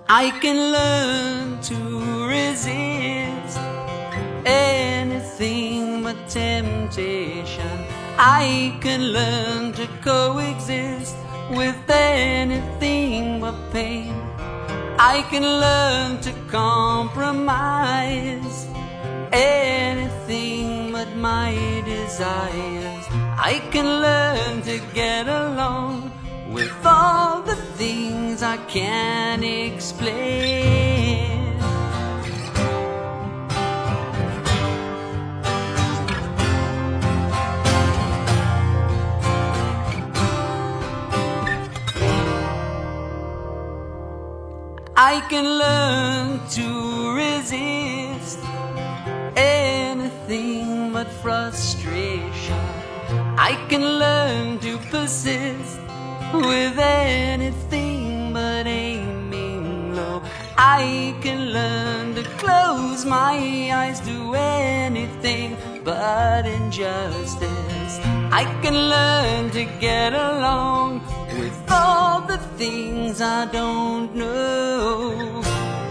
I can learn to resist anything but temptation. I can learn to coexist with anything but pain. I can learn to compromise anything but my desires. I can learn to get along with all the things I can't explain. I can learn to resist anything but frustration. I can learn to persist with anything but aiming low. I can learn to close my eyes to anything but injustice. I can learn to get along with all the things I don't know.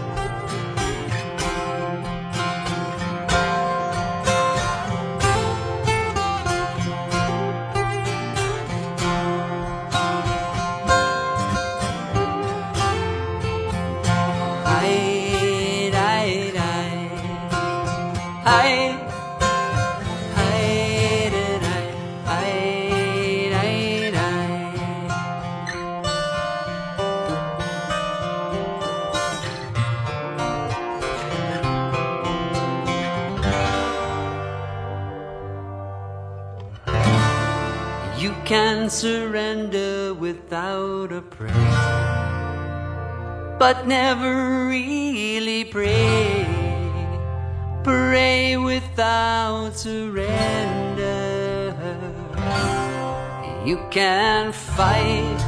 You can surrender without a prayer, but never really pray. Pray without surrender. You can fight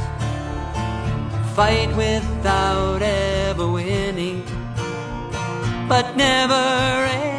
without ever winning, but never